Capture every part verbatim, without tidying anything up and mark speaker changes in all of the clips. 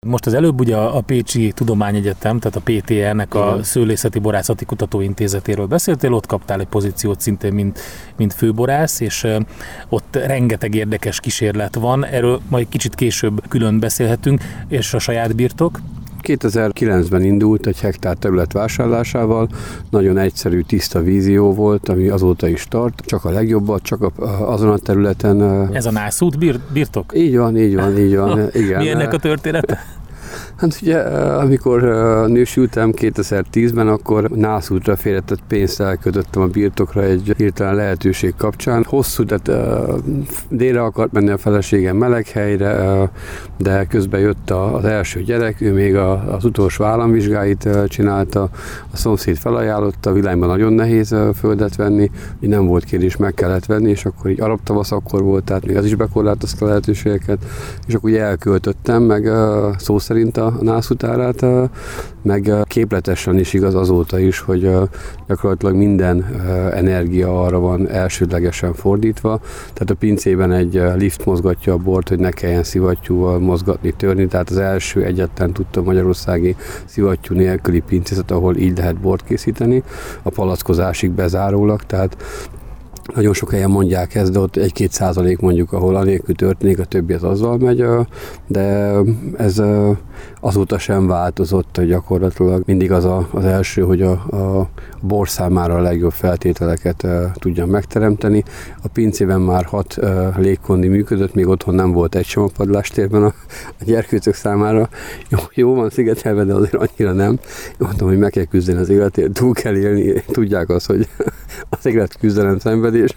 Speaker 1: Most az előbb ugye a Pécsi Tudományegyetem, tehát a pé té é-nek a Szőlészeti Borászati Kutatóintézetéről beszéltél, ott kaptál egy pozíciót szintén, mint, mint főborász, és ott rengeteg érdekes kísérlet van, erről majd kicsit később külön beszélhetünk, és a saját birtok.
Speaker 2: kétezer-kilencben indult egy hektár terület vásárlásával, nagyon egyszerű, tiszta vízió volt, ami azóta is tart, csak a legjobbat, csak a, azon a területen.
Speaker 1: Ez a Nászút bir, birtok?
Speaker 2: Így van, így van, így van. Igen.
Speaker 1: Mi ennek a története?
Speaker 2: Hát ugye, amikor nősültem kétezer-tízben, akkor Nászútra félretett pénzt elkötöttem a birtokra egy hirtelen lehetőség kapcsán. Hosszú, tehát délre akart menni a feleségem Meleghelyre, de közben jött az első gyerek, ő még az utolsó államvizsgáit csinálta, a szomszéd felajánlotta, a világban nagyon nehéz földet venni, így nem volt kérdés, meg kellett venni, és akkor így arab tavasz akkor volt, tehát még az is bekorlátozta a lehetőségeket, és akkor ugye elköltöttem, meg szó szerint a Nászút árát, meg képletesen is igaz azóta is, hogy gyakorlatilag minden energia arra van elsődlegesen fordítva, tehát a pincében egy lift mozgatja a bort, hogy ne kelljen szivattyúval mozgatni, törni, tehát az első egyetlen tudtam magyarországi szivattyú nélküli pincészet, ahol így lehet bort készíteni, a palackozásig bezárólag, tehát nagyon sok helyen mondják ezt, de ott egy-két százalék mondjuk, ahol anélkül történik, a többi az azzal megy, de ez azóta sem változott, hogy gyakorlatilag mindig az a, az első, hogy a, a bor számára a legjobb feltételeket tudja megteremteni. A pincében már hat légkondi működött, még otthon nem volt egy sem a padlástérben a, a gyerkőcök számára. Jó, jó van szigetelve, de azért annyira nem. Mondtam, hogy meg kell küzdeni az életért, túl kell élni, tudják azt, hogy az élet küzdelem szenvedés.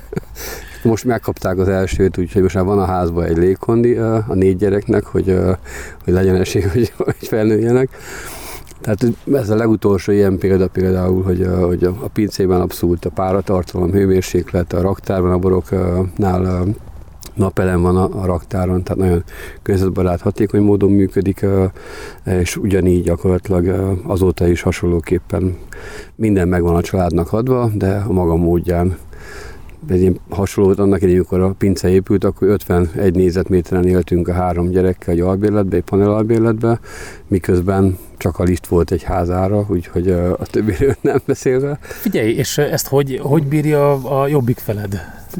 Speaker 2: Most megkapták az elsőt, úgyhogy most már van a házban egy légkondi a négy gyereknek, hogy, hogy legyen esély, hogy, hogy felnőjenek. Tehát ez a legutolsó ilyen példa például, hogy a, hogy a pincében abszolút a páratartalom, hőmérséklet, a raktárban, a boroknál napelem van a, a raktáron, tehát nagyon környezetbarát, hatékony módon működik, és ugyanígy gyakorlatilag azóta is hasonlóképpen minden megvan a családnak adva, de a maga módján. Egy ilyen hasonló, annak idején, amikor a pince épült, akkor ötvenegy négyzetméteren éltünk a három gyerekkel egy albérletbe, egy panel albérletbe, miközben csak a lift volt egy házára, úgyhogy a többiről nem beszélve.
Speaker 1: Figyelj, és ezt hogy, hogy bírja a jobbik feled?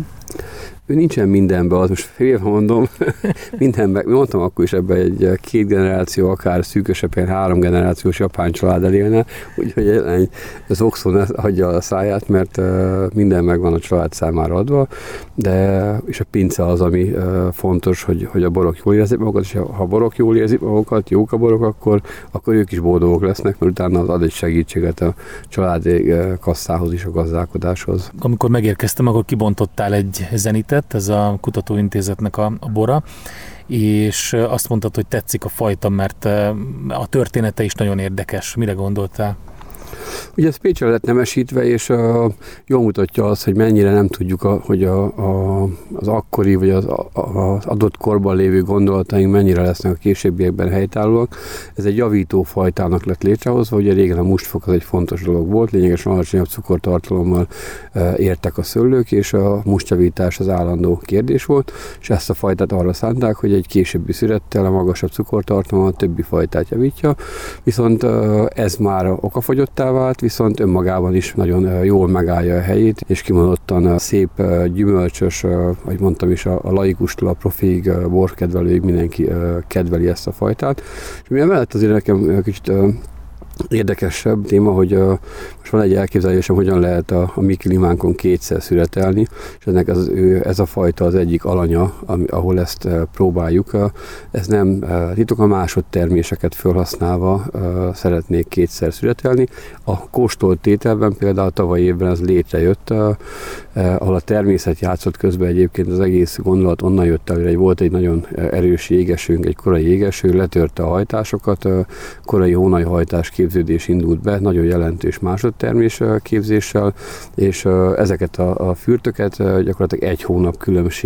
Speaker 2: Ő nincsen mindenben, az most félve mondom, mindenben, mondtam akkor is ebben egy két generáció, akár szűkösebb, három generációs japán család elélne, úgyhogy az oxon hagyja a száját, mert minden megvan a család számára adva, de és a pince az, ami fontos, hogy, hogy a borok jól érzik magukat, és ha a borok jól érzik magukat, jók a borok, akkor, akkor ők is boldogok lesznek, mert utána az ad egy segítséget a családi kasszához is, a gazdálkodáshoz.
Speaker 1: Amikor megérkeztem, akkor kibontottál egy zenitet, ez a kutatóintézetnek a, a bora, és azt mondtad, hogy tetszik a fajta, mert a története is nagyon érdekes. Mire gondoltál?
Speaker 2: Ugye ez Pécsre lett nemesítve, és uh, jól mutatja azt, hogy mennyire nem tudjuk, a, hogy a, a, az akkori, vagy az, a, az adott korban lévő gondolataink mennyire lesznek a későbbiekben helytállóak. Ez egy javító fajtának lett létrehozva, ugye régen a mustfok az egy fontos dolog volt, lényegesen alacsonyabb cukortartalommal uh, értek a szőlők, és a mustjavítás az állandó kérdés volt, és ezt a fajtát arra szánták, hogy egy későbbi szürettel a magasabb cukortartalommal a többi fajtát javítja, viszont uh, ez már okafogyottá vált, viszont önmagában is nagyon jól megállja a helyét, és kimondottan szép, gyümölcsös, ahogy mondtam is, a laikustól a profiig, borkedvelőig mindenki kedveli ezt a fajtát. És mi emellett azért nekem kicsit érdekesebb téma, hogy uh, most van egy elképzelésem, hogyan lehet a, a mi klímánkon kétszer szüretelni, és ennek az, ő, ez a fajta az egyik alanya, ami, ahol ezt uh, próbáljuk. Uh, ez nem uh, titok, a másodterméseket felhasználva uh, szeretnék kétszer szüretelni. A kóstolt tételben például tavaly évben ez létrejött, uh, uh, ahol a természet játszott közben, egyébként az egész gondolat onnan jött el, hogy volt egy nagyon erős jégesőnk, egy korai jégeső, letörte a hajtásokat, uh, korai hónajhajtás képződés indult be, nagyon jelentős másodtermés képzéssel, és ezeket a, a fürtöket gyakorlatilag egy hónap különbséggel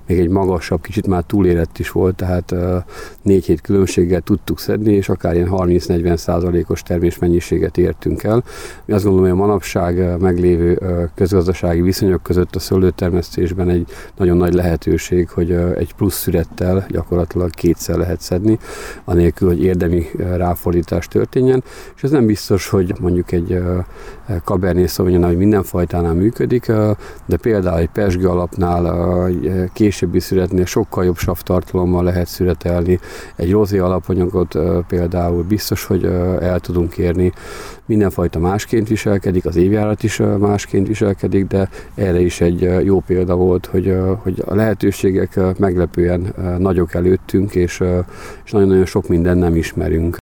Speaker 2: még egy magasabb, kicsit már túlérett is volt, tehát négy hét különbséggel tudtuk szedni, és akár ilyen harminc-negyven százalékos termésmennyiséget értünk el. Mi azt gondolom, hogy a manapság meglévő közgazdasági viszonyok között a szőlőtermesztésben egy nagyon nagy lehetőség, hogy egy plusz szürettel gyakorlatilag kétszer lehet szedni, anélkül, hogy érdemi ráfordítás történjen, és ez nem biztos, hogy mondjuk egy Cabernet Sauvignon, hogy minden fajtánál működik, de például egy pezsge alapnál, későbbi szüretnél sokkal jobb savtartalommal lehet szüretelni. Egy rozé alapanyagot például biztos, hogy el tudunk érni. Mindenfajta másként viselkedik, az évjárat is másként viselkedik, de erre is egy jó példa volt, hogy, hogy a lehetőségek meglepően nagyok előttünk, és, és nagyon-nagyon sok mindent nem ismerünk.